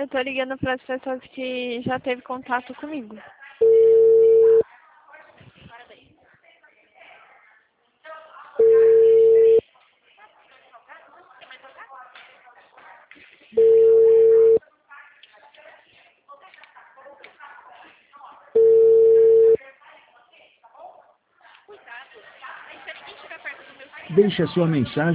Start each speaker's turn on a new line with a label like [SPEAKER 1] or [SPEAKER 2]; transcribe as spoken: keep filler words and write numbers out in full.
[SPEAKER 1] Eu tô ligando para as pessoas que já teve contato comigo.
[SPEAKER 2] Deixe a sua mensagem